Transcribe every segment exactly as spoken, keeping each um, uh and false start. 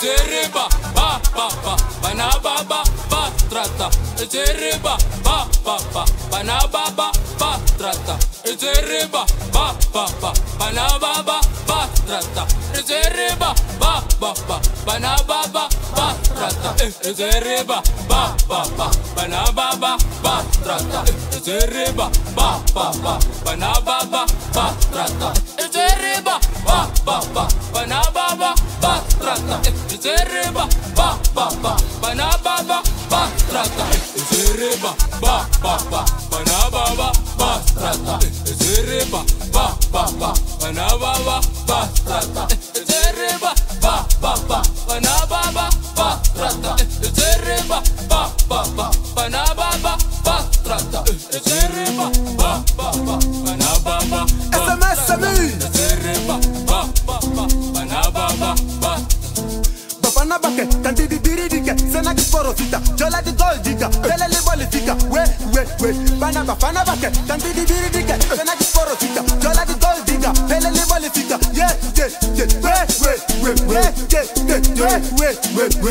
Zeriba, ba ba ba, bana ba ba ba trata. Zeriba, ba ba ba, bana ba ba ba trata. Zeriba, ba ba ba, bana ba ba ba trata. Zeriba, ba ba ba, bana ba ba ba trata. Zeriba, ba ba ba, bana ba ba ba trata. Zeriba, ba ba ba, bana ba ba ba trata. Zeriba, ba ba ba, bana ba ba ba trata. Zeriba, ba ba ba, bana ba ba ba trata. Zeriba, ba ba ba, bana ba ba ba trata. Zeriba, ba ba ba, bana ba ba ba trata. Zeriba, ba ba ba, bana ba ba ba trata. Zeriba, ba ba ba, bana ba ba ba trata. Zeriba, ba ba ba, bana ba ba ba trata. Zeriba, ba ba ba, bana ba ba ba. Bafana bake, tanti di biri dike, sena ki porofita, jola di gol dika, bele li bolifika, we we we. Bana bafana bake, tanti di biri dike, sena ki porofita, jola di gol dika, bele li bolifika, yeah yeah yeah, we we we we, yeah yeah we we we.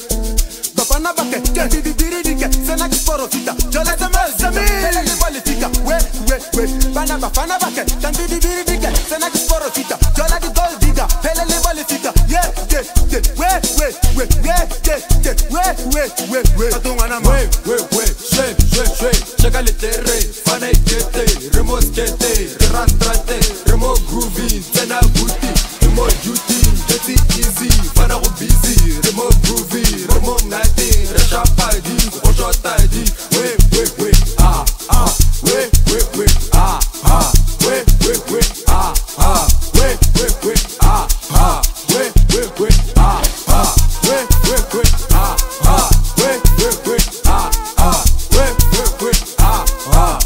Bafana bake, tanti di biri dike, sena ki porofita, jola di gol dika, bele li bolifika, we we we. Bana bafana bake, tanti di biri dike, sena ki porofita, jola di gol dika, bele li bolifika, yeah yeah yeah, we we we yeah yeah yeah, we we we we. Atungana ma, we we shwe shwe shwe, cheka le terre, fana ikete, remo skete, rentrate, remo groovy, tena booty, remo duty, dirty easy, fana go busy, remo groovy, remo ngati, resha party, ojo tadi, we we we ah ah, we we we ah ah, we we we ah ah, we we we ah ah, we we we ah ah, we we we ah ah, we we we ah ah, we we we ah ah.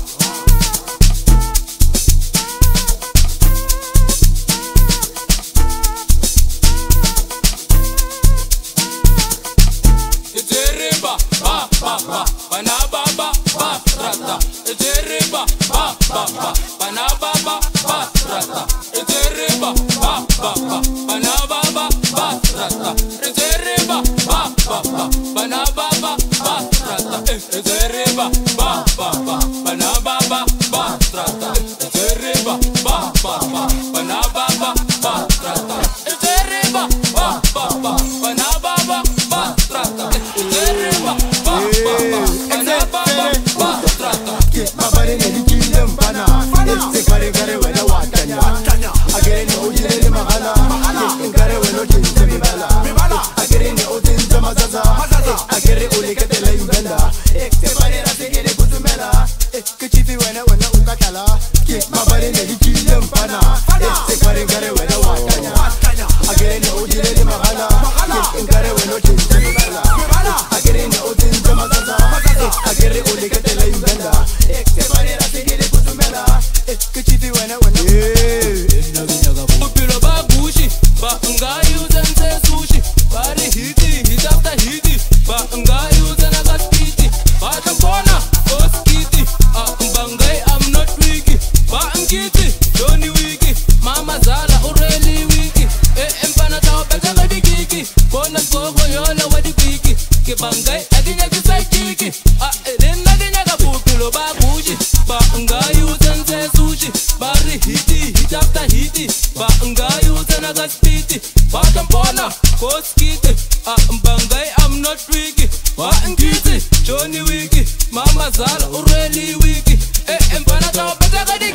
Zeriba, ba ba ba, bana ba ba ba trata. Zeriba, ba ba ba, bana ba ba ba trata. Zeriba, ba ba ba, bana ba ba ba trata. Zeriba, ba ba ba, bana ba ba ba trata. Zeriba, ba ba ba, bana ba ba ba trata. Zeriba, ba ba ba, bana ba ba ba trata. Zeriba, ba ba ba, bana ba ba ba trata. Zeriba, ba ba ba, bana ba ba ba trata. Mabare ne dikile mpana, este kare kare wena watanya. Agere ne ojile ne magala, kare wena chinze mibala. Agere ne otinze mazaza, agere ulikete la imbenda. Este bare rase gene kutumela, kichifi wena wena ukatala. Mabare ne dikile mpana, este kare kare wena watanya. Agere ne ojile ne magala, kare wena chinze mibala. Agere ne otinze mazaza, agere ulikete la imbenda. Este bare rase gene kutumela, kichifi wena wena. Upilo ba gushi, ba ngai uzenze sushi, bari hiti hit after hiti, ba ngai uzena gaspiti, ba tampona oskiti, ah mbangai I'm not wiki, ba ngiti Johnny wiki, mama zala ureli wiki, eh empana tao beta gadi kiki, bona gogo yola wadi kiki, ke bangai adinya kisakiki, ah rinna dinya ga upilo ba gushi, ba ngai uzenze sushi, bari hiti hit after hiti, ba ngai uzena gaspiti, ba tampona oskiti, ah mbangai I'm not wiki, ba ngiti Johnny wiki, mama zala ureli wiki, eh empana tao beta gadi